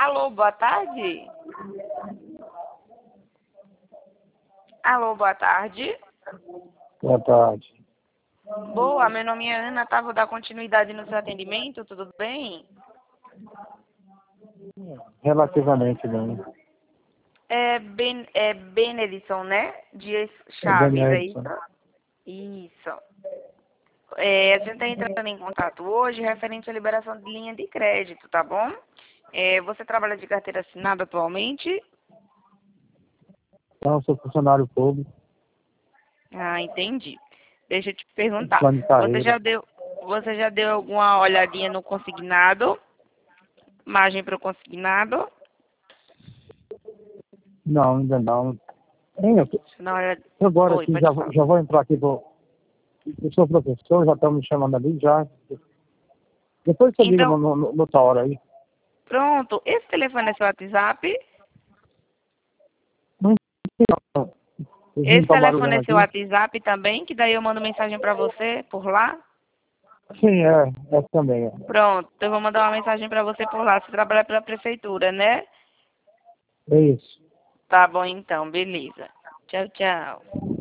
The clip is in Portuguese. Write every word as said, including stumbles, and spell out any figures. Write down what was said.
Alô, boa tarde. Alô, boa tarde. Boa tarde. Boa, meu nome é Ana, tá? Vou dar continuidade no seu atendimento, tudo bem? Relativamente bem. É, ben, é Benedson, né? Dias É bem Chaves, é isso? Edson. Isso. É, a gente está entrando em contato hoje referente à liberação de linha de crédito, tá bom? É, você trabalha de carteira assinada atualmente? Então, sou funcionário público, Ah, entendi. Deixa eu te perguntar. plano de Você carreira. já deu, você já deu alguma olhadinha no consignado? Margem para o consignado? Não, ainda não. Hein, eu, Não, olha... eu agora Oi, aqui, já, pode vou- falar. já vou entrar aqui. Vou, eu sou professor, já estão me chamando ali já. Depois você liga Então, no, no, no, noutra hora aí. pronto. Esse telefone é seu WhatsApp? Não, não. Eles não Esse estão telefone barulhando é seu aqui? WhatsApp também? Que daí eu mando mensagem para você por lá? Sim, é. Essa também é. Pronto, eu vou mandar uma mensagem para você por lá. Você trabalha pela prefeitura, né? É isso. Tá bom então, beleza. Tchau, tchau.